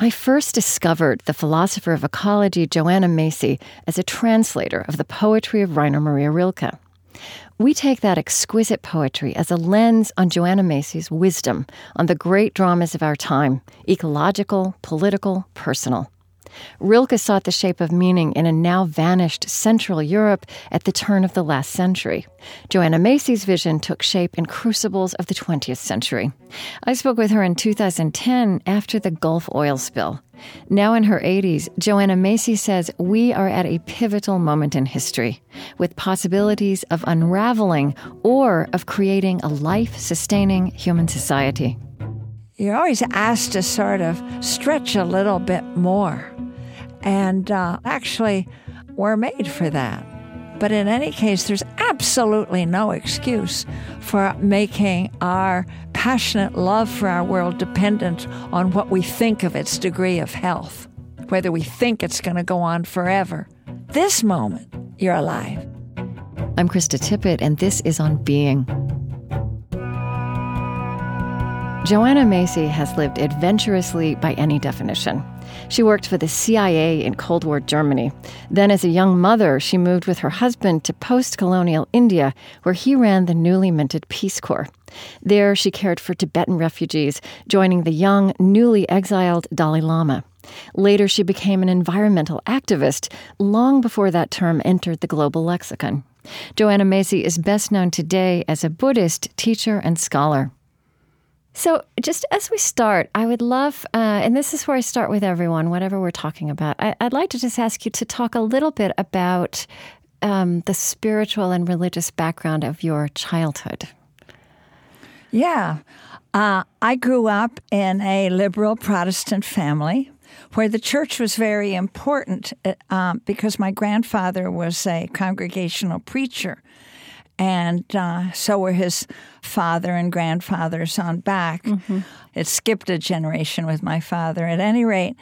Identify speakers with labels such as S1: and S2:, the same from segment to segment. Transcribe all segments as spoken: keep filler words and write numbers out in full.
S1: I first discovered the philosopher of ecology Joanna Macy as a translator of the poetry of Rainer Maria Rilke. We take that exquisite poetry as a lens on Joanna Macy's wisdom on the great dramas of our time, ecological, political, personal. Rilke sought the shape of meaning in a now-vanished Central Europe at the turn of the last century. Joanna Macy's vision took shape in crucibles of the twentieth century. I spoke with her in two thousand ten after the Gulf oil spill. Now in her eighties, Joanna Macy says we are at a pivotal moment in history, with possibilities of unraveling or of creating a life-sustaining human society.
S2: You're always asked to sort of stretch a little bit more. And uh, actually, we're made for that. But in any case, there's absolutely no excuse for making our passionate love for our world dependent on what we think of its degree of health, whether we think it's going to go on forever. This moment, you're alive.
S1: I'm Krista Tippett, and this is On Being. Joanna Macy has lived adventurously by any definition. She worked for the C I A in Cold War Germany. Then as a young mother, she moved with her husband to post-colonial India, where he ran the newly minted Peace Corps. There, she cared for Tibetan refugees, joining the young, newly exiled Dalai Lama. Later, she became an environmental activist, long before that term entered the global lexicon. Joanna Macy is best known today as a Buddhist teacher and scholar. So just as we start, I would love, uh, and this is where I start with everyone, whatever we're talking about, I, I'd like to just ask you to talk a little bit about um, the spiritual and religious background of your childhood.
S2: Yeah. Uh, I grew up in a liberal Protestant family where the church was very important uh, because my grandfather was a congregational preacher. And uh, so were his father and grandfathers on back. Mm-hmm. It skipped a generation with my father. At any rate,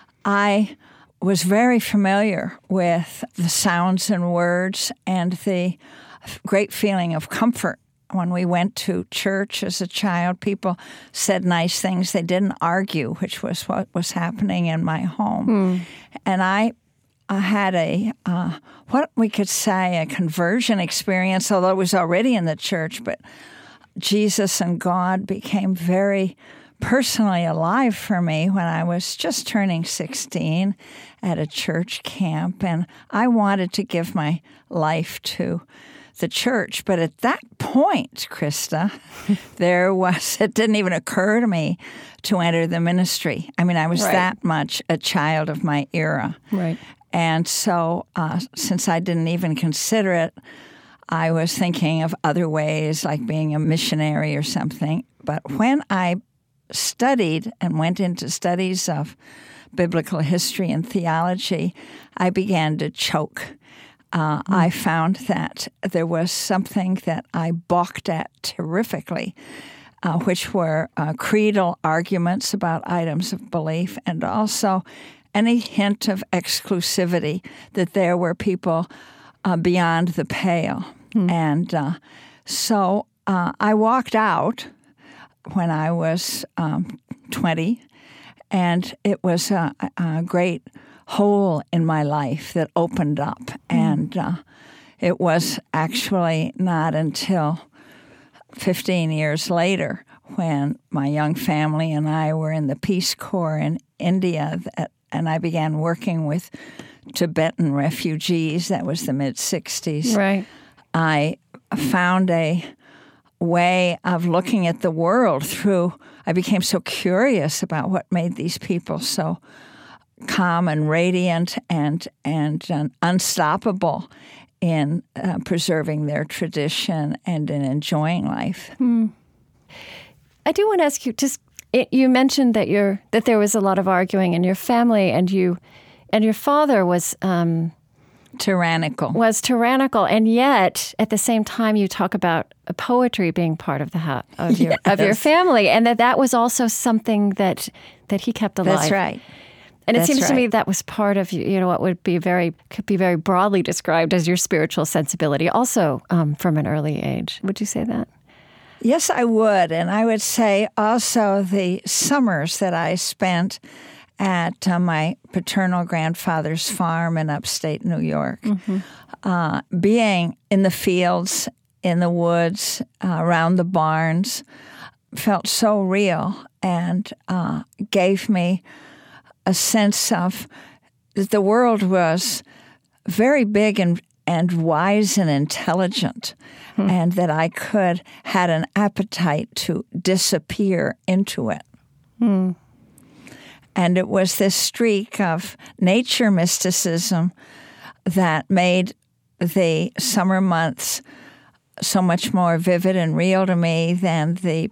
S2: I was very familiar with the sounds and words and the great feeling of comfort. When we went to church as a child, people said nice things. They didn't argue, which was what was happening in my home. Mm. And I I had a, uh, what we could say, a conversion experience, although it was already in the church, but Jesus and God became very personally alive for me when I was just turning sixteen at a church camp, and I wanted to give my life to the church. But at that point, Krista, there was, it didn't even occur to me to enter the ministry. I mean, I was right. that much a child of my era.
S1: Right.
S2: And so uh, since I didn't even consider it, I was thinking of other ways, like being a missionary or something. But when I studied and went into studies of biblical history and theology, I began to choke. Uh, mm. I found that there was something that I balked at terrifically, uh, which were uh, creedal arguments about items of belief, and also any hint of exclusivity, that there were people uh, beyond the pale. Hmm. And uh, so uh, I walked out when I was um, twenty, and it was a, a great hole in my life that opened up. Hmm. And uh, it was actually not until fifteen years later, when my young family and I were in the Peace Corps in India, that and I began working with Tibetan refugees. That was the mid-sixties.
S1: Right.
S2: I found a way of looking at the world through, I became so curious about what made these people so calm and radiant and, and, and unstoppable in uh, preserving their tradition and in enjoying life.
S1: Hmm. I do want to ask you, just It, you mentioned that you're, that there was a lot of arguing in your family, and you, and your father was um,
S2: tyrannical.
S1: Was tyrannical, and yet at the same time, you talk about poetry being part of the ha- of your
S2: yes.
S1: of your family, and that that was also something that that he kept alive.
S2: That's right.
S1: And it
S2: That's
S1: seems
S2: right.
S1: to me that was part of, you know, what would be very could be very broadly described as your spiritual sensibility, also um, from an early age. Would you say that?
S2: Yes, I would. And I would say also the summers that I spent at uh, my paternal grandfather's farm in upstate New York. Mm-hmm. Uh, being in the fields, in the woods, uh, around the barns, felt so real and uh, gave me a sense of that the world was very big and, and wise and intelligent, hmm. and that I could had an appetite to disappear into it. Hmm. And it was this streak of nature mysticism that made the summer months so much more vivid and real to me than the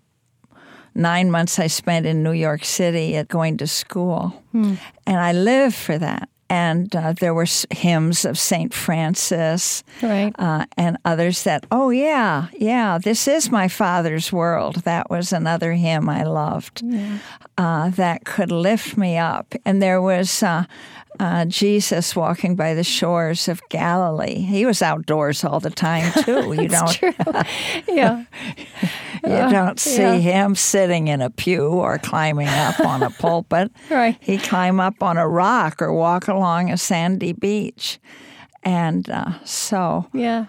S2: nine months I spent in New York City at going to school. Hmm. And I lived for that. And uh, there were hymns of Saint Francis, right. uh, and others that, oh, yeah, yeah, this is my Father's world. That was another hymn I loved yeah. uh, that could lift me up. And there was uh, uh, Jesus walking by the shores of Galilee. He was outdoors all the time, too. You don't,
S1: true. yeah.
S2: You uh, don't see yeah. him sitting in a pew or climbing up on a pulpit.
S1: Right.
S2: He'd climb up on a rock or walk along a sandy beach. And uh, so...
S1: Yeah.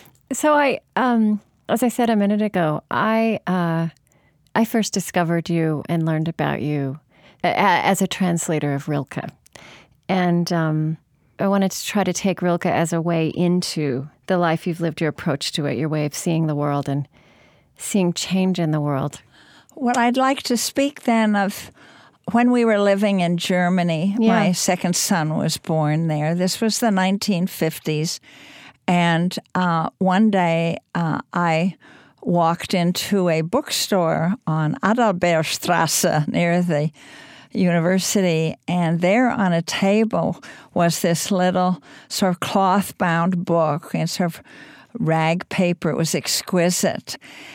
S1: So I, um, as I said a minute ago, I uh, I first discovered you and learned about you a- as a translator of Rilke. And um, I wanted to try to take Rilke as a way into the life you've lived, your approach to it, your way of seeing the world and seeing change in the world.
S2: Well, I'd like to speak then of when we were living in Germany. Yeah. My second son was born there. This was the nineteen fifties. And uh, one day uh, I walked into a bookstore on Adalbertstrasse near the university, and there on a table was this little sort of cloth-bound book and sort of rag paper. It was exquisite.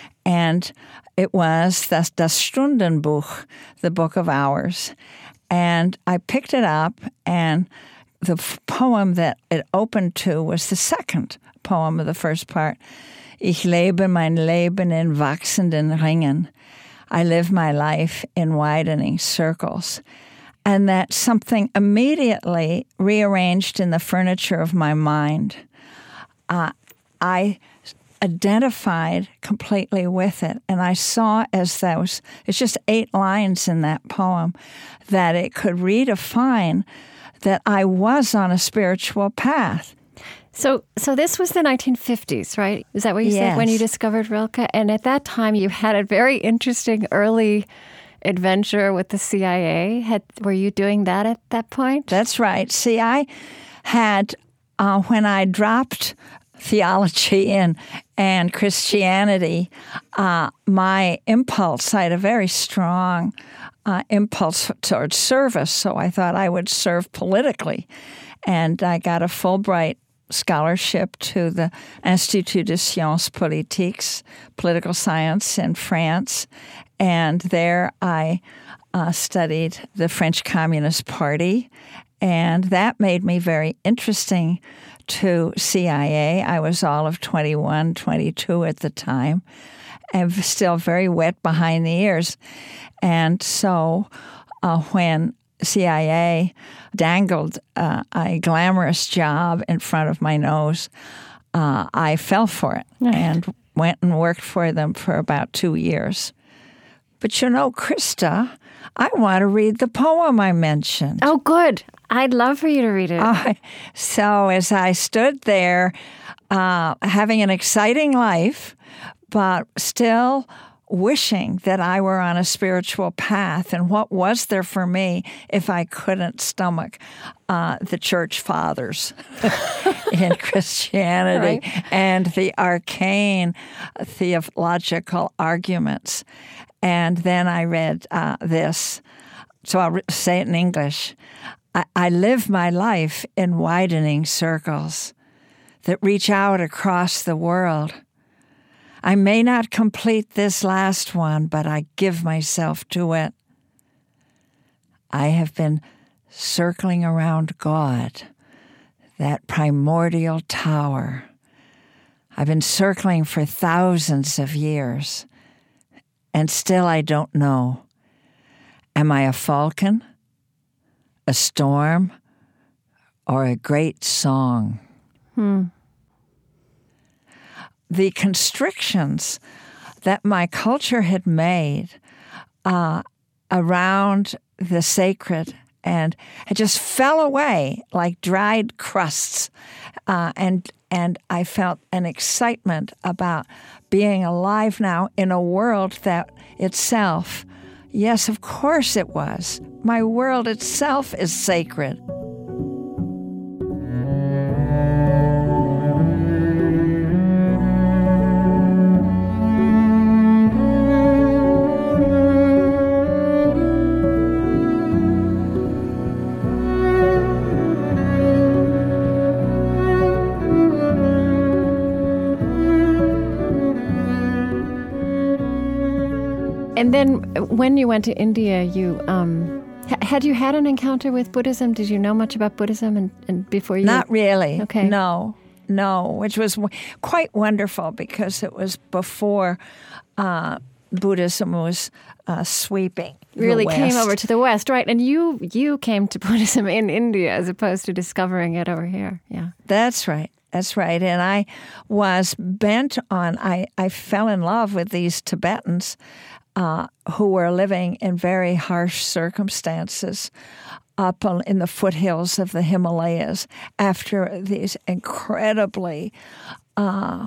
S2: And it was das, das Stundenbuch, the Book of Hours. And I picked it up, and the f- poem that it opened to was the second poem of the first part. Ich lebe mein Leben in wachsenden Ringen. I live my life in widening circles. And that something immediately rearranged in the furniture of my mind. Uh, I identified completely with it. And I saw as those, it's just eight lines in that poem, that it could redefine that I was on a spiritual path.
S1: So so this was the nineteen fifties, right? Is that what you
S2: yes.
S1: said when you discovered Rilke? And at that time, you had a very interesting early adventure with the C I A. Had, were you doing that at that point?
S2: That's right. See, I had, uh, when I dropped theology and, and Christianity, uh, my impulse, I had a very strong uh, impulse towards service, so I thought I would serve politically. And I got a Fulbright scholarship to the Institut de Sciences Politiques, political science in France. And there I uh, studied the French Communist Party, and that made me very interesting to C I A. I was all of twenty-one, twenty-two at the time, and still very wet behind the ears. And so uh, when C I A dangled uh, a glamorous job in front of my nose, uh, I fell for it and went and worked for them for about two years. But you know, Krista, I want to read the poem I mentioned.
S1: Oh, good. I'd love for you to read it.
S2: Uh, so as I stood there, uh, having an exciting life, but still wishing that I were on a spiritual path, and what was there for me if I couldn't stomach uh, the church fathers in Christianity right. and the arcane theological arguments. And then I read uh, this, so I'll say it in English. I, I live my life in widening circles that reach out across the world. I may not complete this last one, but I give myself to it. I have been circling around God, that primordial tower. I've been circling for thousands of years, and still I don't know. Am I a falcon? a storm, or a great song.
S1: Hmm.
S2: The constrictions that my culture had made uh, around the sacred and it just fell away like dried crusts. Uh, and and I felt an excitement about being alive now in a world that itself, yes, of course it was. My world itself is sacred.
S1: And then when you went to India, you um, h- had you had an encounter with Buddhism? Did you know much about Buddhism and, and before you?
S2: Not really.
S1: Okay.
S2: No, no, which was w- quite wonderful because it was before uh, Buddhism was uh, sweeping.
S1: Really
S2: the
S1: came
S2: West.
S1: over to the West, right? And you you came to Buddhism in India as opposed to discovering it over here. Yeah.
S2: That's right. That's right. And I was bent on, I, I fell in love with these Tibetans uh, who were living in very harsh circumstances up in the foothills of the Himalayas after these incredibly uh,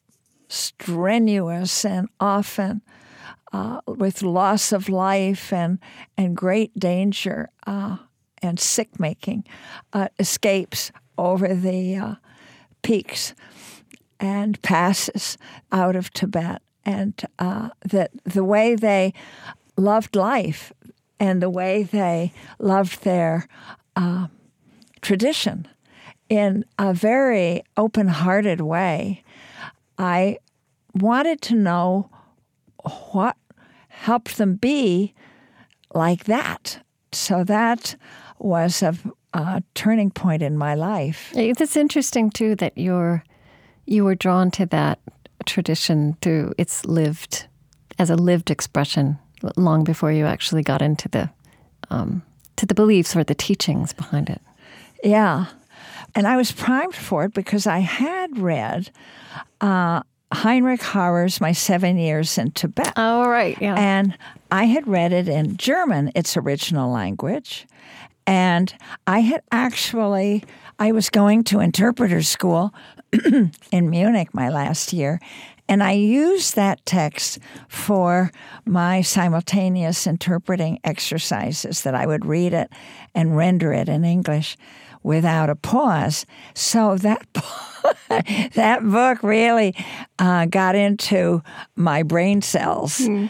S2: strenuous and often uh, with loss of life and, and great danger uh, and sick-making uh, escapes over the uh, peaks and passes out of Tibet, and uh, that the way they loved life and the way they loved their uh, tradition in a very open-hearted way, I wanted to know what helped them be like that. So that was a uh, turning point in my life.
S1: It's interesting, too, that you're you were drawn to that tradition through its lived, as a lived expression, long before you actually got into the um, to the beliefs or the teachings behind it.
S2: Yeah. And I was primed for it because I had read uh, Heinrich Harer's My Seven Years in Tibet.
S1: Oh, right, yeah.
S2: And I had read it in German, its original language. And I had actually, I was going to interpreter school in Munich my last year, and I used that text for my simultaneous interpreting exercises, that I would read it and render it in English without a pause. So that that book really uh, got into my brain cells mm.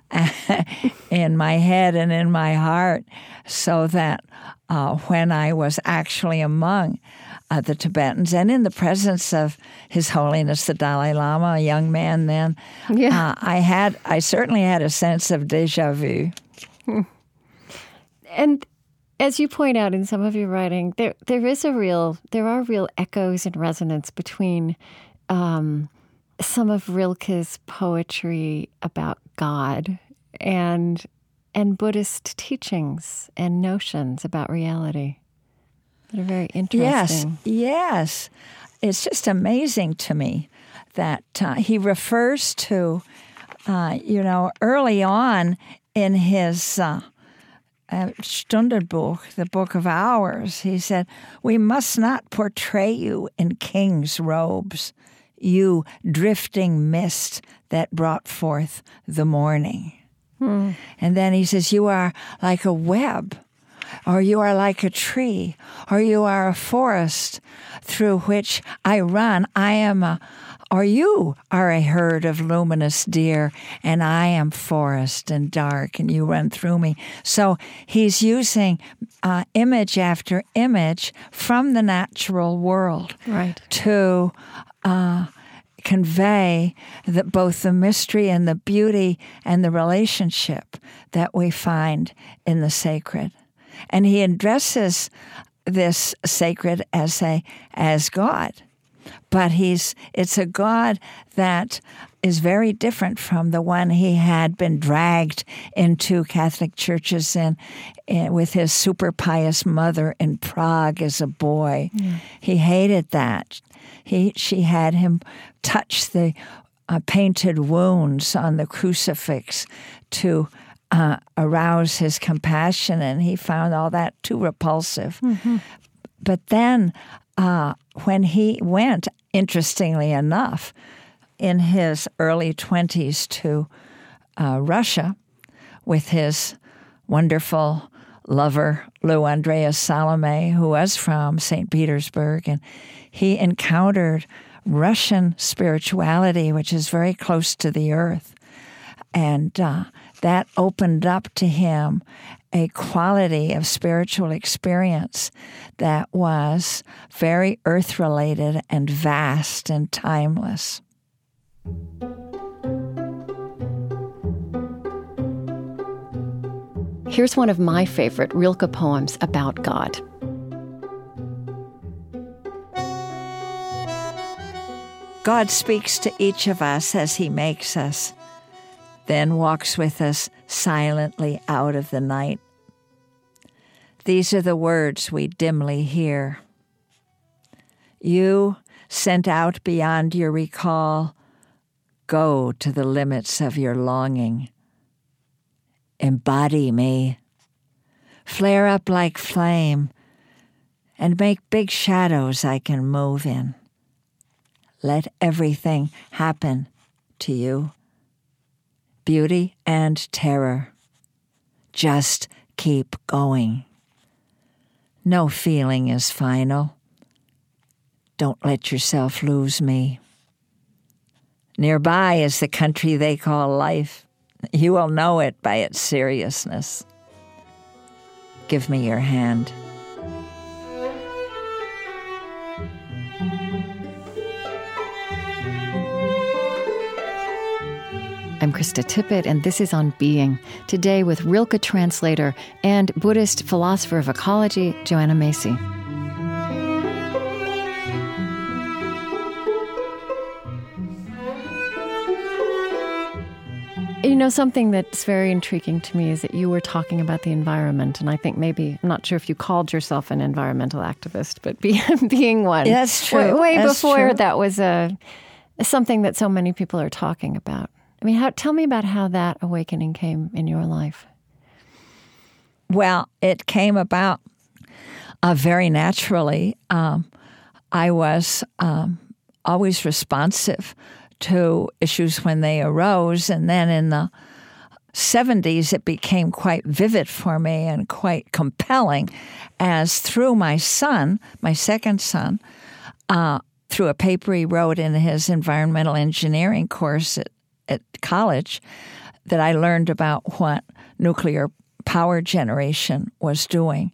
S2: in my head and in my heart, so that uh, when I was actually among uh, the Tibetans and in the presence of His Holiness the Dalai Lama, a young man then, yeah. uh, I had I certainly had a sense of déjà vu.
S1: Hmm. And as you point out in some of your writing, there there is a real there are real echoes and resonance between um, some of Rilke's poetry about God and and Buddhist teachings and notions about reality that are very interesting.
S2: Yes, yes. It's just amazing to me that uh, he refers to, uh, you know, early on in his uh, uh, Stundenbuch, the Book of Hours, he said, "We must not portray you in king's robes, you drifting mist that brought forth the morning." Hmm. And then he says, "You are like a web, or you are like a tree, or you are a forest through which I run. I am a, or you are a herd of luminous deer, and I am forest and dark, and you run through me." So he's using uh, image after image from the natural world,
S1: right,
S2: to Uh, convey that both the mystery and the beauty and the relationship that we find in the sacred. And he addresses this sacred as a as God. but he's it's a God that is very different from the one he had been dragged into Catholic churches in, in with his super pious mother in Prague as a boy. Yeah. He hated that. He she had him touch the uh, painted wounds on the crucifix to uh, arouse his compassion, and he found all that too repulsive. Mm-hmm. But then uh, when he went, interestingly enough, in his early twenties to uh, Russia with his wonderful lover, Lou Andreas Salome, who was from Saint Petersburg, and he encountered Russian spirituality, which is very close to the earth. And uh, that opened up to him a quality of spiritual experience that was very earth-related and vast and timeless.
S1: Here's one of my favorite Rilke poems about God.
S2: God speaks to each of us as he makes us, then walks with us silently out of the night. These are the words we dimly hear. You, sent out beyond your recall, go to the limits of your longing. Embody me. Flare up like flame and make big shadows I can move in. Let everything happen to you. Beauty and terror. Just keep going. No feeling is final. Don't let yourself lose me. Nearby is the country they call life. You will know it by its seriousness. Give me your hand.
S1: I'm Krista Tippett, and this is On Being, today with Rilke translator and Buddhist philosopher of ecology, Joanna Macy. You know, something that's very intriguing to me is that you were talking about the environment, and I think maybe, I'm not sure if you called yourself an environmental activist, but be, being one.
S2: That's true.
S1: Way, way
S2: that's
S1: before
S2: true.
S1: that was a, something that so many people are talking about. I mean, how, tell me about how that awakening came in your life.
S2: Well, it came about uh, very naturally. Um, I was um, always responsive to issues when they arose, and then in the seventies it became quite vivid for me and quite compelling, as through my son, my second son, uh, through a paper he wrote in his environmental engineering course at at college, that I learned about what nuclear power generation was doing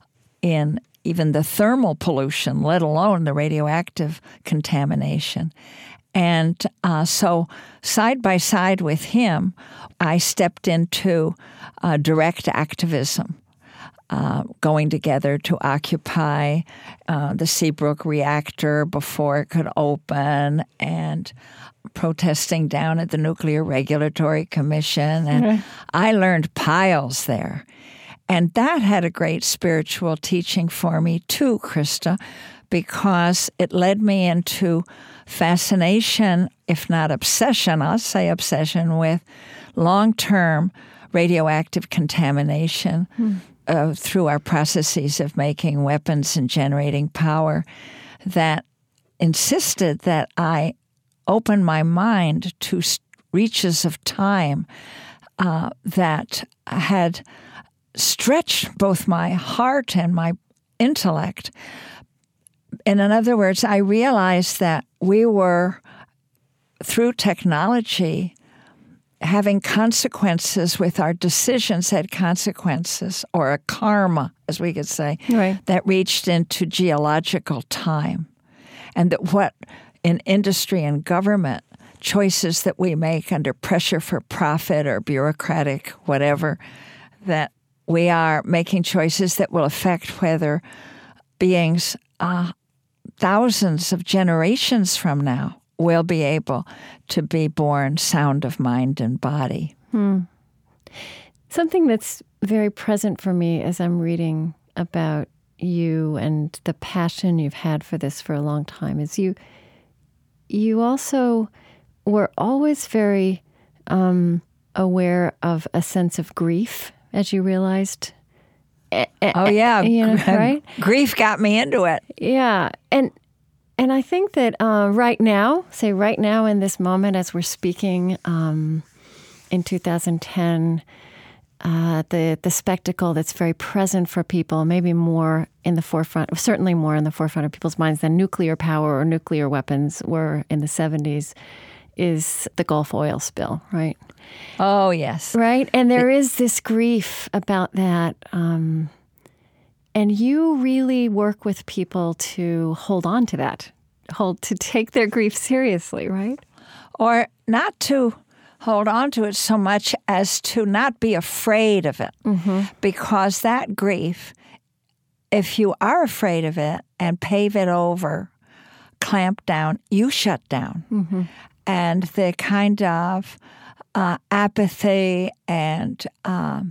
S2: in even the thermal pollution, let alone the radioactive contamination. And uh, so side by side with him, I stepped into uh, direct activism, uh, going together to occupy uh, the Seabrook reactor before it could open, and protesting down at the Nuclear Regulatory Commission. And right. I learned piles there. And that had a great spiritual teaching for me too, Krista, because it led me into fascination, if not obsession, I'll say obsession, with long-term radioactive contamination hmm. uh, through our processes of making weapons and generating power, that insisted that I open my mind to reaches of time uh, that had stretched both my heart and my intellect. And in other words, I realized that we were, through technology, having consequences with our decisions had consequences, or a karma, as we could say, right. that reached into geological time. And that what in industry and government, choices that we make under pressure for profit or bureaucratic whatever, that we are making choices that will affect whether beings uh, thousands of generations from now will be able to be born sound of mind and body.
S1: Hmm. Something that's very present for me as I'm reading about you and the passion you've had for this for a long time is you you also were always very um, aware of a sense of grief as you realized.
S2: Oh, yeah.
S1: You know, right?
S2: Grief got me into it.
S1: Yeah. And and I think that uh, right now, say right now in this moment as we're speaking um, in two thousand ten, Uh, the the spectacle that's very present for people, maybe more in the forefront, certainly more in the forefront of people's minds than nuclear power or nuclear weapons were in the seventies, is the Gulf oil spill, right?
S2: Oh, yes.
S1: Right? And there is this grief about that. Um, and you really work with people to hold on to that, hold to take their grief seriously, right?
S2: Or not to hold on to it so much as to not be afraid of it. Mm-hmm. Because that grief, if you are afraid of it and pave it over, clamp down, you shut down. Mm-hmm. And the kind of uh, apathy and um,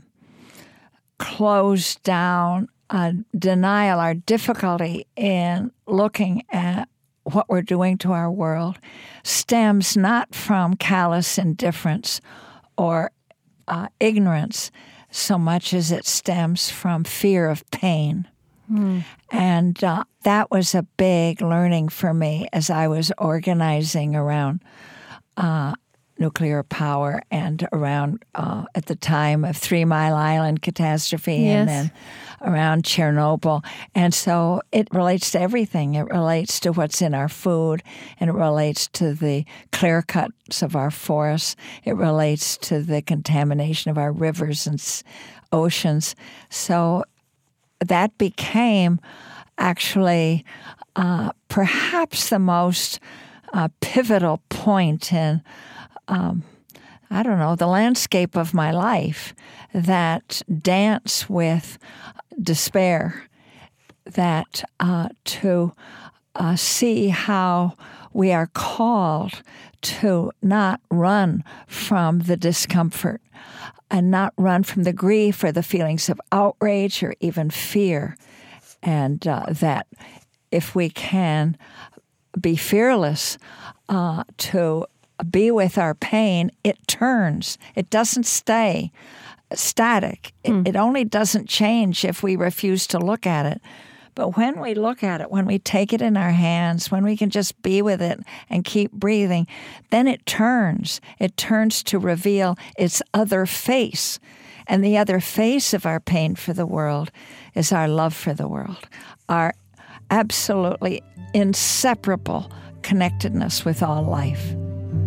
S2: closed down uh, denial, our difficulty in looking at what we're doing to our world stems not from callous indifference or uh, ignorance so much as it stems from fear of pain. Mm. And uh, that was a big learning for me as I was organizing around uh, nuclear power and around, uh, at the time of Three Mile Island catastrophe,
S1: yes.
S2: and then around Chernobyl. And so it relates to everything. It relates to what's in our food, and it relates to the clear cuts of our forests. It relates to the contamination of our rivers and oceans. So that became actually uh, perhaps the most uh, pivotal point in Um, I don't know, the landscape of my life that dance with despair, that uh, to uh, see how we are called to not run from the discomfort and not run from the grief or the feelings of outrage or even fear, and uh, that if we can be fearless uh, to be with our pain, it turns. It doesn't stay static. It, mm. it only doesn't change if we refuse to look at it. But when we look at it, when we take it in our hands, when we can just be with it and keep breathing, then it turns. It turns to reveal its other face. And the other face of our pain for the world is our love for the world, our absolutely inseparable connectedness with all life.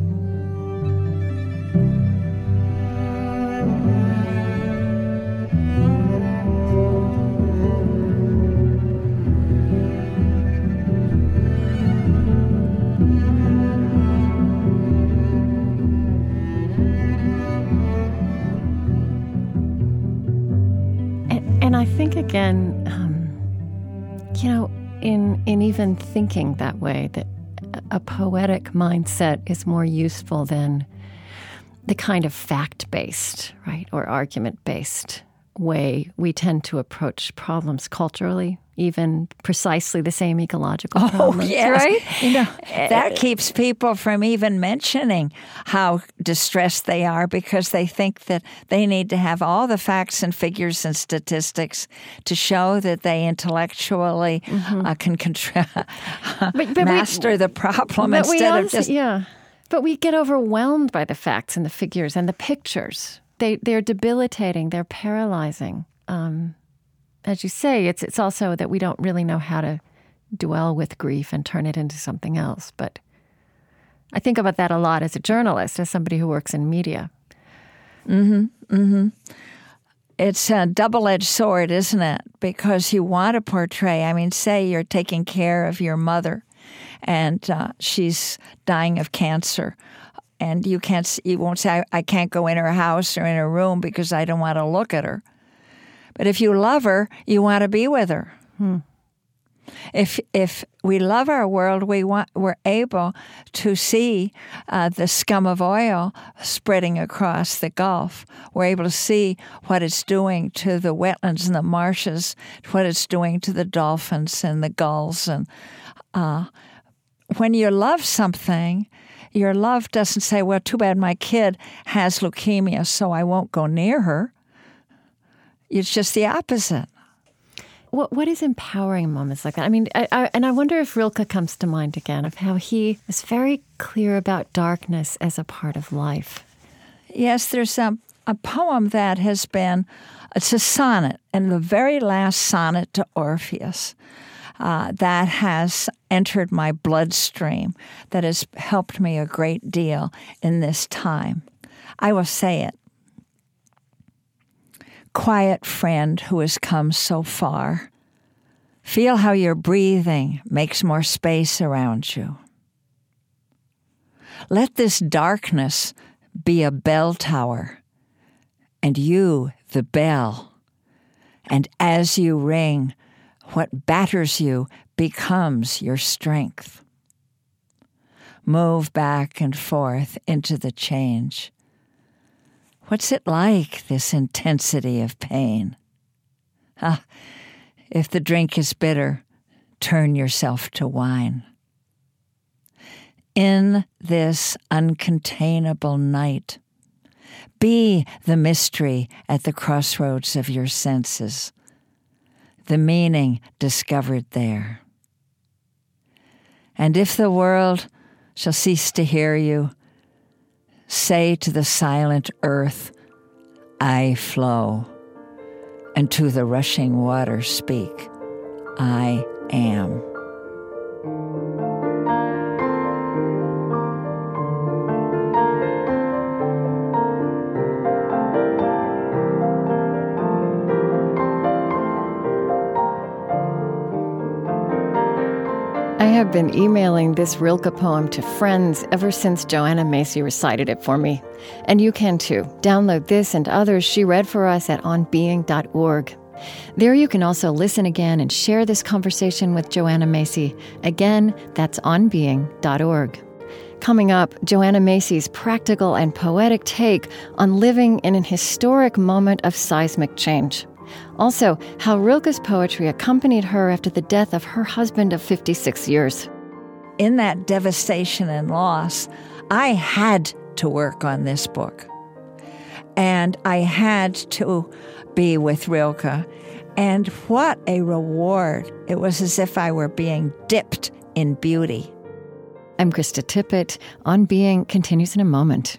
S1: And I think, again, um, you know, in in even thinking that way, that a poetic mindset is more useful than the kind of fact-based, right, or argument-based way we tend to approach problems culturally, even precisely the same ecological
S2: oh,
S1: problems,
S2: yes.
S1: right?
S2: You know, that keeps people from even mentioning how distressed they are because they think that they need to have all the facts and figures and statistics to show that they intellectually mm-hmm. uh, can contra- but, but master we, the problem instead
S1: also,
S2: of just...
S1: Yeah, but we get overwhelmed by the facts and the figures and the pictures. They, they're debilitating. They're paralyzing. Um, as you say, it's it's also that we don't really know how to dwell with grief and turn it into something else. But I think about that a lot as a journalist, as somebody who works in media.
S2: Mm-hmm. Mm-hmm. It's a double-edged sword, isn't it? Because you want to portray, I mean, say you're taking care of your mother and uh, she's dying of cancer. And you can't, you won't say, I, I can't go in her house or in her room because I don't want to look at her. But if you love her, you want to be with her. Hmm. If if we love our world, we want we're able to see uh, the scum of oil spreading across the Gulf. We're able to see what it's doing to the wetlands and the marshes, what it's doing to the dolphins and the gulls. And uh, when you love something, your love doesn't say, "Well, too bad my kid has leukemia, so I won't go near her." It's just the opposite.
S1: What what is empowering moments like that? I mean, I, I, and I wonder if Rilke comes to mind again, of how he is very clear about darkness as a part of life.
S2: Yes, there's a, a poem that has been, it's a sonnet, and the very last sonnet to Orpheus uh, that has entered my bloodstream, that has helped me a great deal in this time. I will say it. Quiet friend who has come so far, feel how your breathing makes more space around you. Let this darkness be a bell tower, and you the bell. And as you ring, what batters you becomes your strength. Move back and forth into the change. What's it like, this intensity of pain? Ah, if the drink is bitter, turn yourself to wine. In this uncontainable night, be the mystery at the crossroads of your senses, the meaning discovered there. And if the world shall cease to hear you, say to the silent earth, I flow, and to the rushing water speak, I am.
S1: I have been emailing this Rilke poem to friends ever since Joanna Macy recited it for me. And you can too. Download this and others she read for us at on being dot org. There you can also listen again and share this conversation with Joanna Macy. Again, that's on being dot org. Coming up, Joanna Macy's practical and poetic take on living in an historic moment of seismic change. Also, how Rilke's poetry accompanied her after the death of her husband of fifty-six years.
S2: In that devastation and loss, I had to work on this book. And I had to be with Rilke. And what a reward. It was as if I were being dipped in beauty.
S1: I'm Krista Tippett. On Being continues in a moment.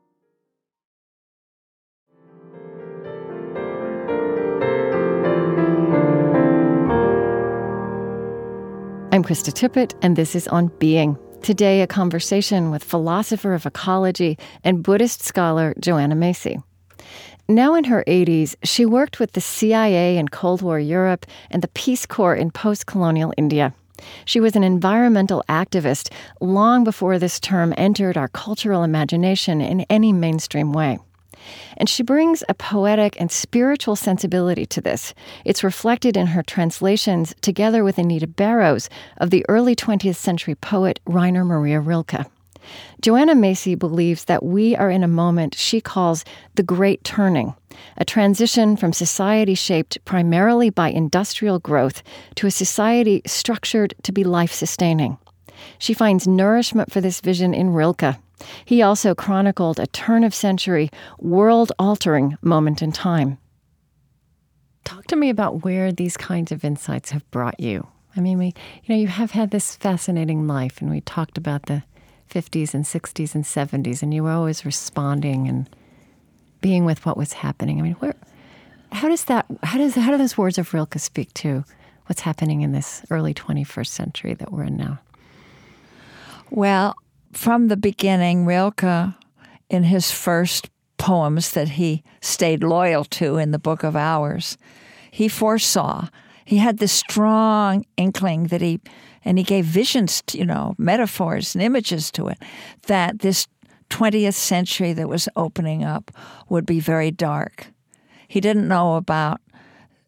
S1: I'm Krista Tippett, and this is On Being. Today, a conversation with philosopher of ecology and Buddhist scholar Joanna Macy. Now in her eighties, she worked with the C I A in Cold War Europe and the Peace Corps in post-colonial India. She was an environmental activist long before this term entered our cultural imagination in any mainstream way. And she brings a poetic and spiritual sensibility to this. It's reflected in her translations, together with Anita Barrows, of the early twentieth century poet Rainer Maria Rilke. Joanna Macy believes that we are in a moment she calls the Great Turning, a transition from society shaped primarily by industrial growth to a society structured to be life-sustaining. She finds nourishment for this vision in Rilke. He also chronicled a turn-of-century, world-altering moment in time. Talk to me about where these kinds of insights have brought you. I mean, we, you know, you have had this fascinating life, and we talked about the fifties and sixties and seventies, and you were always responding and being with what was happening. I mean, where, how does that, how does, how do those words of Rilke speak to what's happening in this early twenty-first century that we're in now?
S2: Well, from the beginning, Rilke, in his first poems that he stayed loyal to in the Book of Hours, he foresaw. He had this strong inkling that he, and he gave visions, to, you know, metaphors and images to it, that this twentieth century that was opening up would be very dark. He didn't know about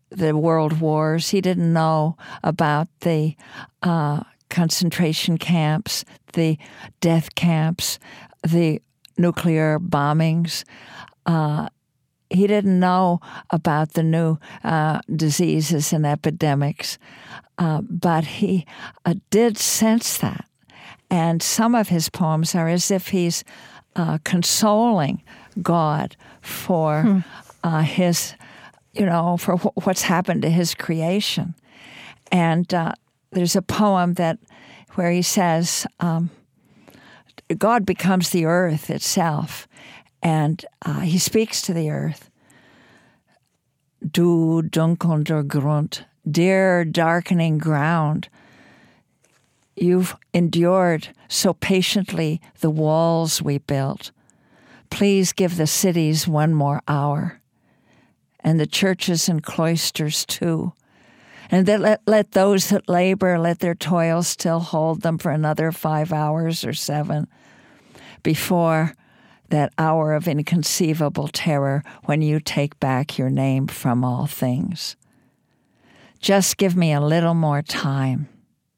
S2: the world wars. He didn't know about the uh, concentration camps, the death camps, the nuclear bombings. Uh, he didn't know about the new uh, diseases and epidemics, uh, but he uh, did sense that. And some of his poems are as if he's uh, consoling God for hmm. uh, his, you know, for wh- what's happened to his creation. And uh, there's a poem that where he says, um, God becomes the earth itself, and uh, he speaks to the earth. Du dunkelnder Grund, dear darkening ground, you've endured so patiently the walls we built. Please give the cities one more hour, and the churches and cloisters too. And that let, let those that labor, let their toil still hold them for another five hours or seven before that hour of inconceivable terror when you take back your name from all things. Just give me a little more time.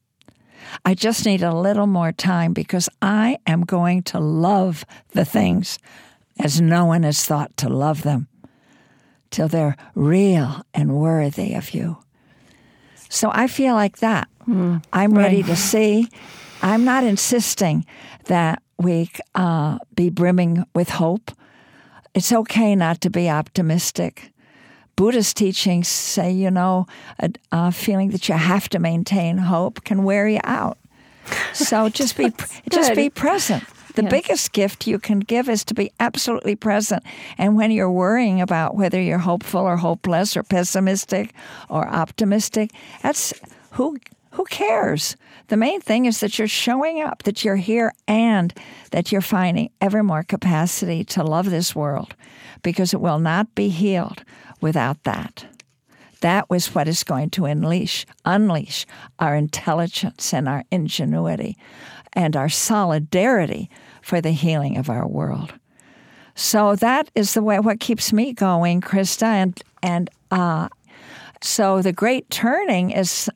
S2: I just need a little more time because I am going to love the things as no one has thought to love them till they're real and worthy of you. So I feel like that. Mm, I'm right. ready to see. I'm not insisting that we uh, be brimming with hope. It's okay not to be optimistic. Buddhist teachings say, you know, a, a feeling that you have to maintain hope can wear you out. So just be just be present. The yes. biggest gift you can give is to be absolutely present. And when you're worrying about whether you're hopeful or hopeless or pessimistic or optimistic, that's who who cares? The main thing is that you're showing up, that you're here, and that you're finding ever more capacity to love this world, because it will not be healed without that. That was what is going to unleash, unleash our intelligence and our ingenuity and our solidarity for the healing of our world. So that is the way, what keeps me going, Krista. And, and uh, so the Great Turning is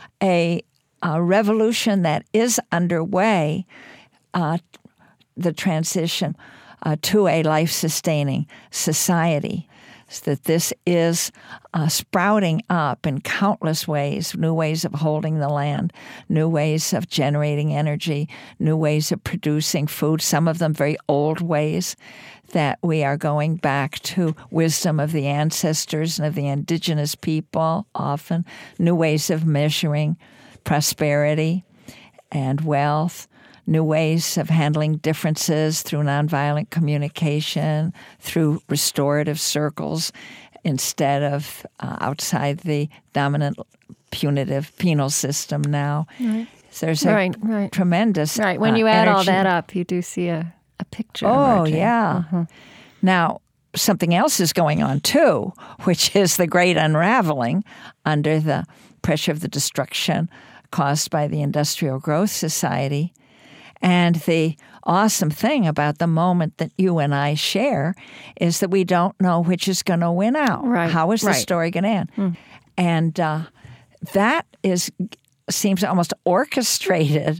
S2: a, a revolution that is underway, uh, the transition uh, to a life-sustaining society. That this is uh, sprouting up in countless ways, new ways of holding the land, new ways of generating energy, new ways of producing food, some of them very old ways, that we are going back to wisdom of the ancestors and of the indigenous people, often new ways of measuring prosperity and wealth, new ways of handling differences through nonviolent communication, through restorative circles, instead of uh, outside the dominant punitive penal system now. Right. So there's a
S1: right, right.
S2: tremendous
S1: Right. When you
S2: uh,
S1: add
S2: energy.
S1: all that up, you do see a, a picture.
S2: Oh,
S1: emerging.
S2: yeah. Mm-hmm. Now, something else is going on, too, which is the great unraveling under the pressure of the destruction caused by the Industrial Growth Society. And the awesome thing about the moment that you and I share is that we don't know which is going to win out.
S1: Right.
S2: How is the
S1: right.
S2: story going to end?
S1: Mm.
S2: And uh, that is seems almost orchestrated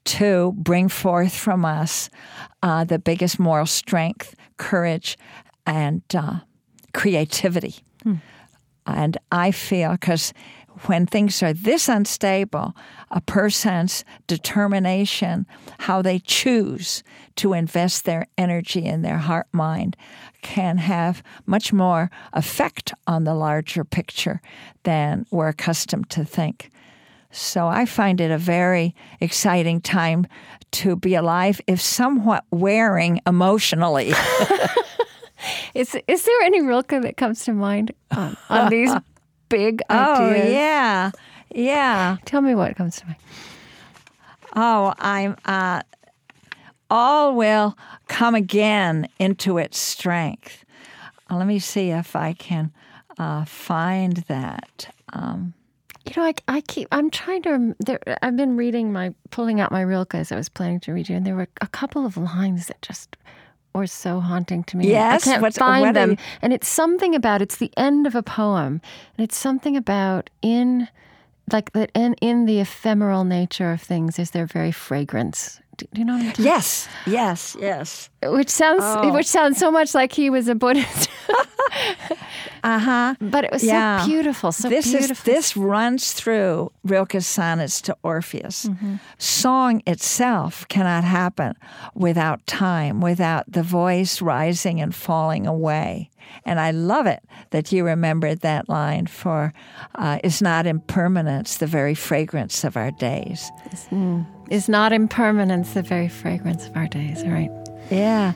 S2: to bring forth from us uh, the biggest moral strength, courage, and uh, creativity. Mm. And I feel, because when things are this unstable, a person's determination, how they choose to invest their energy in their heart mind, can have much more effect on the larger picture than we're accustomed to think. So I find it a very exciting time to be alive, if somewhat wearing emotionally.
S1: is, is there any Rilke that comes to mind on, on these big ideas?
S2: Oh, yeah. Yeah.
S1: Tell me what comes to mind.
S2: Oh, I'm, uh, all will come again into its strength. Uh, let me see if I can uh, find that. Um,
S1: you know, I, I keep, I'm trying to, there, I've been reading my, pulling out my Rilke as I was planning to read you, and there were a couple of lines that just or so haunting to me.
S2: Yes,
S1: I can't
S2: what,
S1: find
S2: what
S1: them.
S2: you...
S1: And it's something about, it's the end of a poem, and it's something about in, like that in, in the ephemeral nature of things is their very fragrance. Do, do you know what I'm talking about?
S2: Yes, yes, yes.
S1: Which sounds,
S2: oh.
S1: which sounds so much like he was a Buddhist.
S2: Uh-huh.
S1: But it was
S2: yeah.
S1: so beautiful, so
S2: this
S1: beautiful.
S2: Is, this runs through Rilke's sonnets to Orpheus. Mm-hmm. Song itself cannot happen without time, without the voice rising and falling away. And I love it that you remembered that line for, uh, is not impermanence the very fragrance of our days.
S1: Is, mm, is not impermanence the very fragrance of our days, right?
S2: Yeah.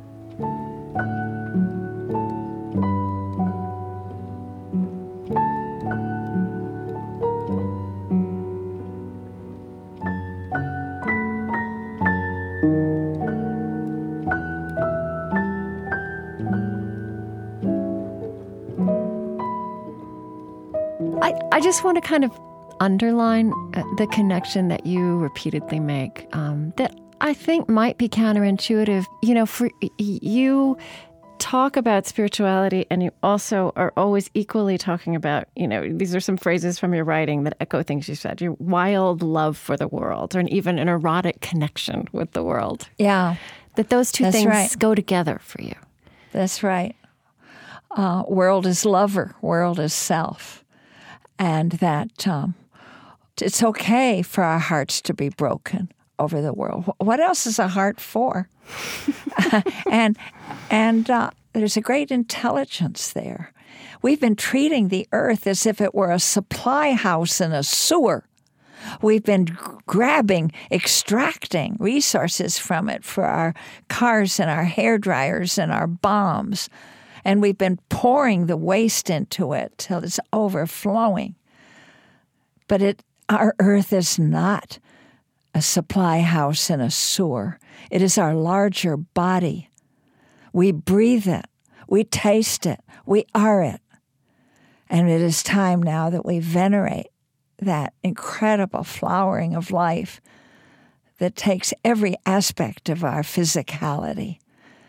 S1: I, I just want to kind of underline uh, the connection that you repeatedly make um, that I think might be counterintuitive. You know, for you talk about spirituality, and you also are always equally talking about, you know, these are some phrases from your writing that echo things you said, your wild love for the world, or an, even an erotic connection with the world.
S2: Yeah.
S1: That those two
S2: That's
S1: things
S2: right.
S1: go together for you.
S2: That's right. Uh, world is lover, world is self. And that um, it's okay for our hearts to be broken over the world. What else is a heart for? and and uh, there's a great intelligence there. We've been treating the earth as if it were a supply house in a sewer. We've been grabbing, extracting resources from it for our cars and our hair dryers and our bombs. And we've been pouring the waste into it till it's overflowing. But it, our earth is not a supply house in a sewer. It is our larger body. We breathe it. We taste it. We are it. And it is time now that we venerate that incredible flowering of life that takes every aspect of our physicality.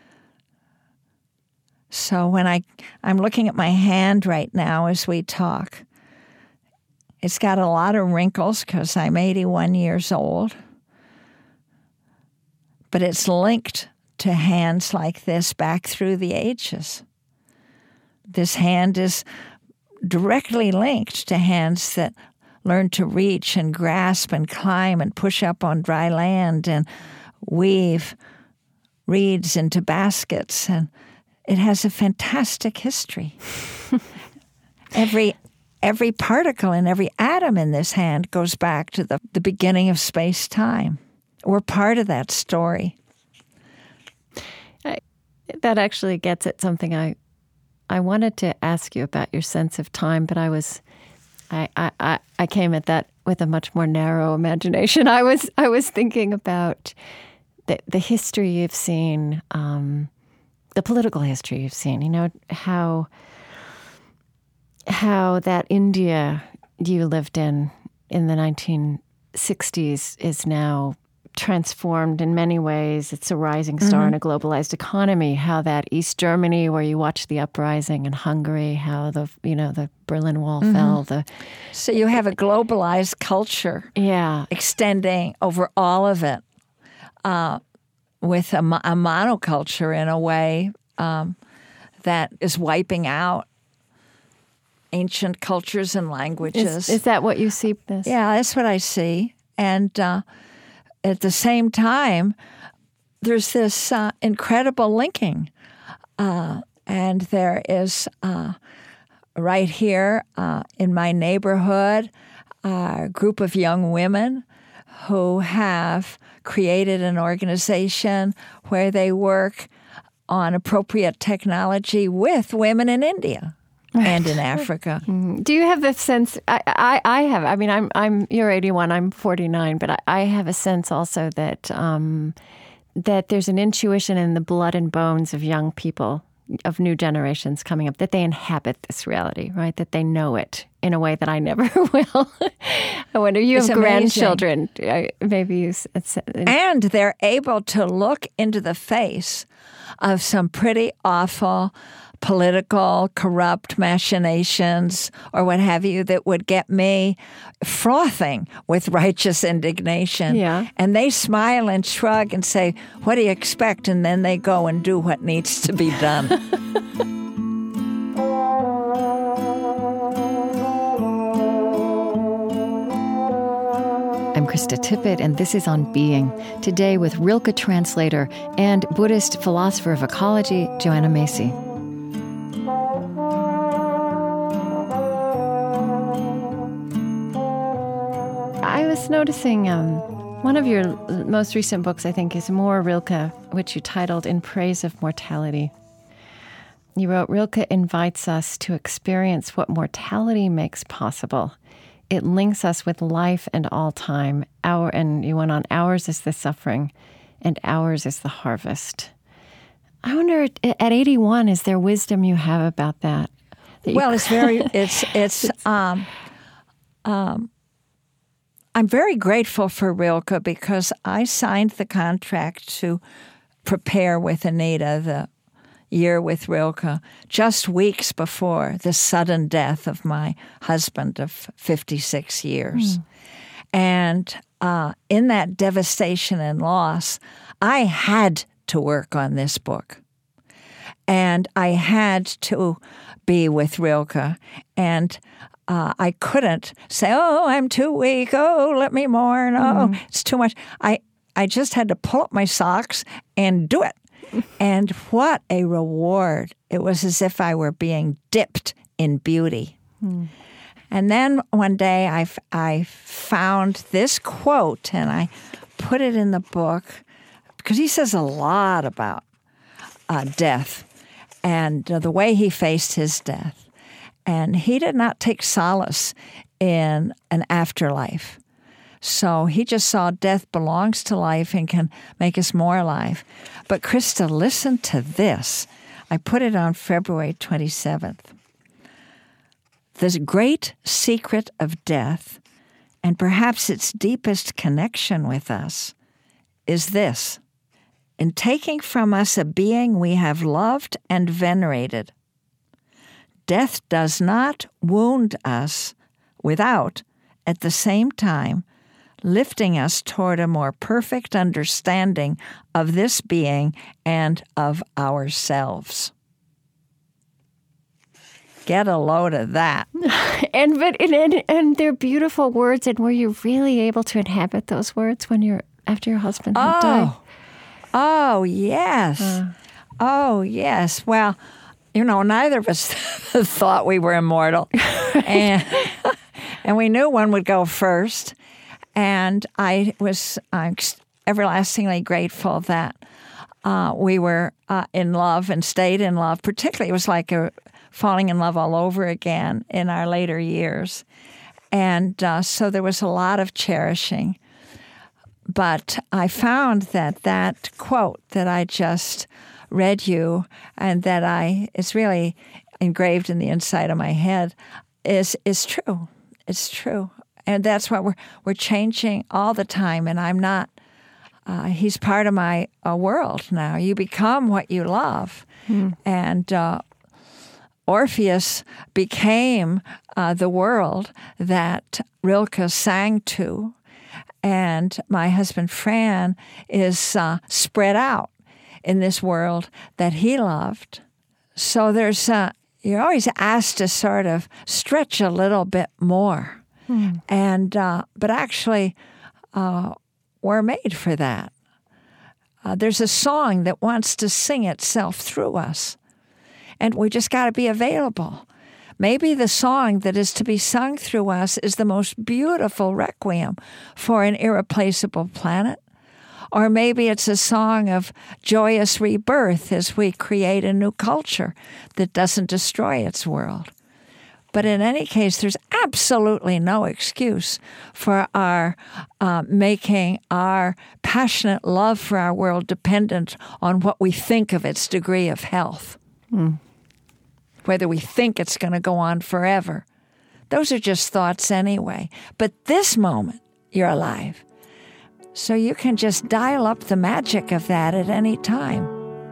S2: So when I, I'm looking at my hand right now as we talk, it's got a lot of wrinkles because I'm eighty-one years old. But it's linked to hands like this back through the ages. This hand is directly linked to hands that learned to reach and grasp and climb and push up on dry land and weave reeds into baskets. And it has a fantastic history. every every particle and every atom in this hand goes back to the, the beginning of space-time. We're part of that story.
S1: I, that actually gets at something I I wanted to ask you about your sense of time, but I was I, I, I came at that with a much more narrow imagination. I was I was thinking about the the history you've seen, um, the political history you've seen. You know how how that India you lived in in the nineteen sixties is now transformed in many ways. It's a rising star mm-hmm. in a globalized economy. How that East Germany, where you watch the uprising, and Hungary, how the you know the Berlin Wall mm-hmm. fell. The
S2: so you have a globalized culture,
S1: yeah,
S2: extending over all of it, uh, with a, a monoculture in a way um, that is wiping out ancient cultures and languages.
S1: Is, is that what you see? This?
S2: Yeah, that's what I see, and. Uh, At the same time, there's this uh, incredible linking. Uh, and there is, uh, right here uh, in my neighborhood, a group of young women who have created an organization where they work on appropriate technology with women in India. And in Africa.
S1: Do you have the sense? I, I, I have. I mean, I'm, I'm. You're eighty-one. I'm forty-nine. But I, I have a sense also that um, that there's an intuition in the blood and bones of young people, of new generations coming up, that they inhabit this reality, right? That they know it in a way that I never will. I wonder, you
S2: It's
S1: have
S2: amazing.
S1: grandchildren. I- Maybe you... s- It's,
S2: And they're able to look into the face of some pretty awful political, corrupt machinations or what have you that would get me frothing with righteous indignation.
S1: Yeah.
S2: And they smile and shrug and say, "What do you expect?" And then they go and do what needs to be done.
S1: I'm Krista Tippett, and this is On Being. Today with Rilke translator and Buddhist philosopher of ecology, Joanna Macy. I was noticing um, one of your most recent books, I think, is More Rilke, which you titled In Praise of Mortality. You wrote, Rilke invites us to experience what mortality makes possible. It links us with life and all time. Our, and you went on, ours is the suffering, and ours is the harvest. I wonder, at eighty-one, is there wisdom you have about that? that you
S2: Well, it's very, it's, it's, um, um, I'm very grateful for Rilke because I signed the contract to prepare with Anita the year with Rilke just weeks before the sudden death of my husband of fifty-six years. Mm. And uh, in that devastation and loss, I had to work on this book. And I had to be with Rilke. And uh, I couldn't say, oh, I'm too weak. Oh, let me mourn. Oh, mm. it's too much. I, I just had to pull up my socks and do it. And what a reward. It was as if I were being dipped in beauty. Mm. And then one day I, I found this quote, and I put it in the book, because he says a lot about uh, death and uh, the way he faced his death. And he did not take solace in an afterlife. So he just saw death belongs to life and can make us more alive. But Krista, listen to this. I put it on February twenty-seventh. The great secret of death, and perhaps its deepest connection with us, is this. In taking from us a being we have loved and venerated, death does not wound us without, at the same time, lifting us toward a more perfect understanding of this being and of ourselves. Get a load of that.
S1: and but and, and they're beautiful words. And were you really able to inhabit those words when you're after your husband had
S2: oh.
S1: died?
S2: Oh yes, uh. oh yes. Well, you know, neither of us thought we were immortal, and and we knew one would go first. And I was uh, everlastingly grateful that uh, we were uh, in love and stayed in love. Particularly, it was like a falling in love all over again in our later years. And uh, so there was a lot of cherishing. But I found that that quote that I just read you and that I it's really engraved in the inside of my head is is true. It's true. And that's what we're we're changing all the time. And I'm not, uh, he's part of my uh, world now. You become what you love. Mm. And uh, Orpheus became uh, the world that Rilke sang to. And my husband, Fran, is uh, spread out in this world that he loved. So there's, uh, you're always asked to sort of stretch a little bit more. Hmm. And uh, but actually, uh, we're made for that. Uh, there's a song that wants to sing itself through us, and we just got to be available. Maybe the song that is to be sung through us is the most beautiful requiem for an irreplaceable planet, or maybe it's a song of joyous rebirth as we create a new culture that doesn't destroy its world. But in any case, there's absolutely no excuse for our uh, making our passionate love for our world dependent on what we think of its degree of health. Mm. Whether we think it's going to go on forever. Those are just thoughts anyway. But this moment, you're alive. So you can just dial up the magic of that at any time.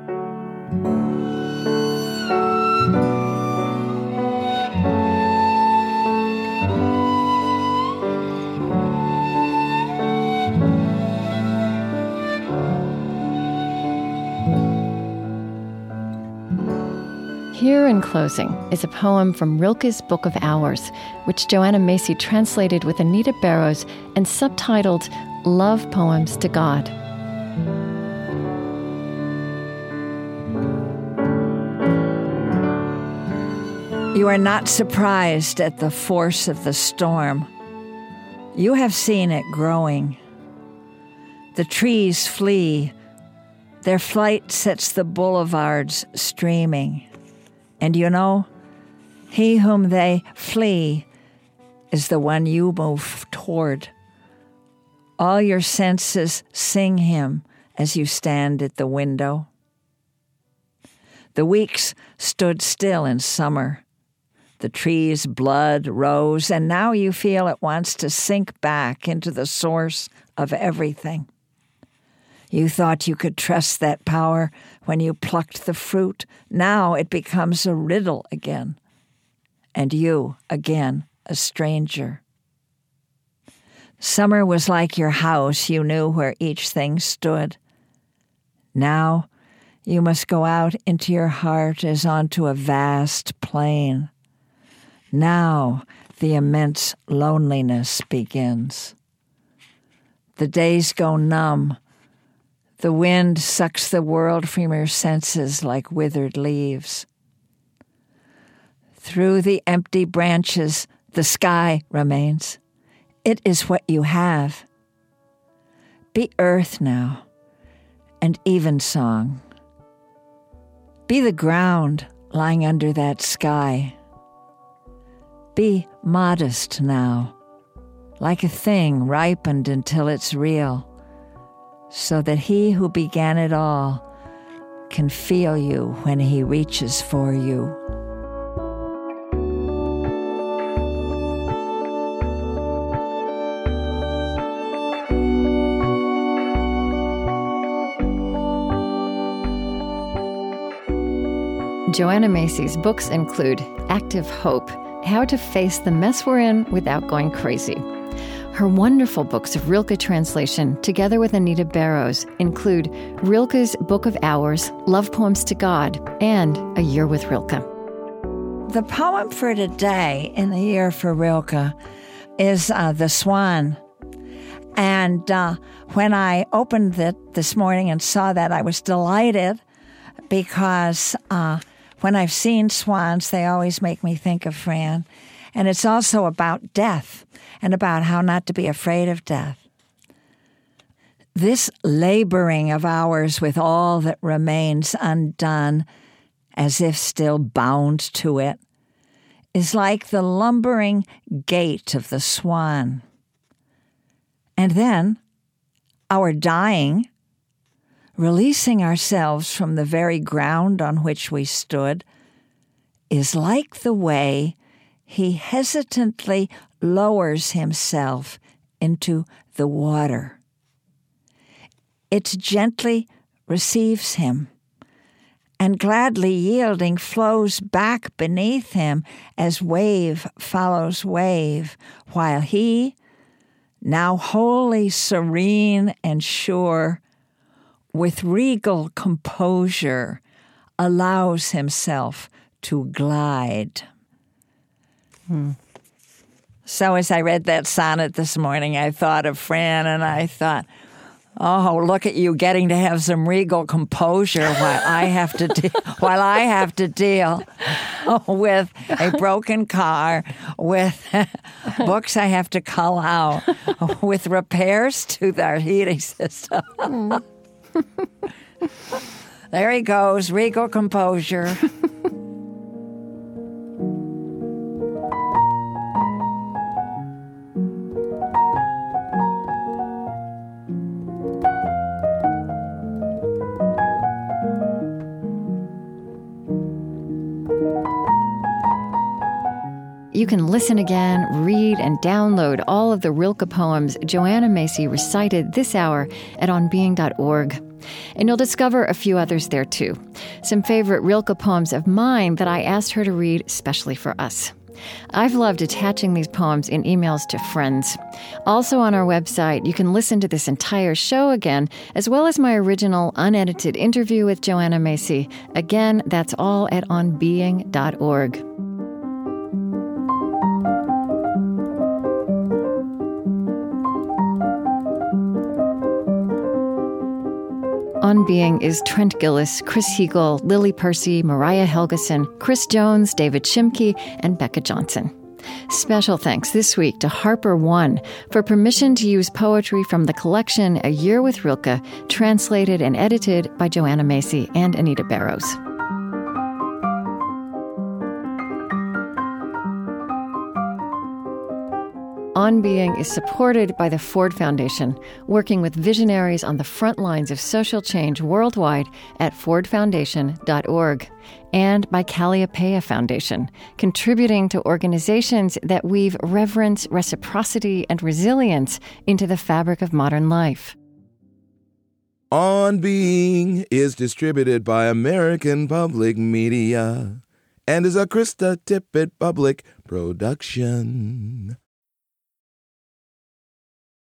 S1: Here in closing is a poem from Rilke's Book of Hours, which Joanna Macy translated with Anita Barrows and subtitled Love Poems to God.
S2: You are not surprised at the force of the storm. You have seen it growing. The trees flee. Their flight sets the boulevards streaming. And you know, he whom they flee is the one you move toward. All your senses sing him as you stand at the window. The weeks stood still in summer. The tree's blood rose, and now you feel it wants to sink back into the source of everything. You thought you could trust that power when you plucked the fruit. Now it becomes a riddle again, and you, again, a stranger. Summer was like your house. You knew where each thing stood. Now you must go out into your heart as onto a vast plain. Now the immense loneliness begins. The days go numb. The wind sucks the world from your senses like withered leaves. Through the empty branches, the sky remains. It is what you have. Be earth now, and evensong. Be the ground lying under that sky. Be modest now, like a thing ripened until it's real, so that he who began it all can feel you when he reaches for you.
S1: Joanna Macy's books include Active Hope, How to Face the Mess We're In Without Going Crazy. Her wonderful books of Rilke translation, together with Anita Barrows, include Rilke's Book of Hours, Love Poems to God, and A Year with Rilke.
S2: The poem for today in the Year for Rilke is uh, The Swan. And uh, when I opened it this morning and saw that, I was delighted because uh, when I've seen swans, they always make me think of Fran. And it's also about death and about how not to be afraid of death. This laboring of ours with all that remains undone, as if still bound to it, is like the lumbering gait of the swan. And then our dying, releasing ourselves from the very ground on which we stood, is like the way he hesitantly lowers himself into the water. It gently receives him, and gladly yielding flows back beneath him as wave follows wave, while he, now wholly serene and sure, with regal composure, allows himself to glide. Hmm. So as I read that sonnet this morning, I thought of Fran, and I thought, oh, look at you getting to have some regal composure while I have to de- while I have to deal with a broken car, with books I have to cull out, with repairs to their heating system. Mm. There he goes, regal composure.
S1: You you can listen again, read, and download all of the Rilke poems Joanna Macy recited this hour at on being dot org. And you'll discover a few others there, too. Some favorite Rilke poems of mine that I asked her to read especially for us. I've loved attaching these poems in emails to friends. Also on our website, you can listen to this entire show again, as well as my original unedited interview with Joanna Macy. Again, that's all at on being dot org. On Being is Trent Gilliss, Chris Heagle, Lily Percy, Mariah Helgeson, Chris Jones, David Shimke, and Becca Johnson. Special thanks this week to Harper One for permission to use poetry from the collection A Year with Rilke, translated and edited by Joanna Macy and Anita Barrows. On Being is supported by the Ford Foundation, working with visionaries on the front lines of social change worldwide at ford foundation dot org, and by Calliopeia Foundation, contributing to organizations that weave reverence, reciprocity, and resilience into the fabric of modern life.
S3: On Being is distributed by American Public Media and is a Krista Tippett Public production.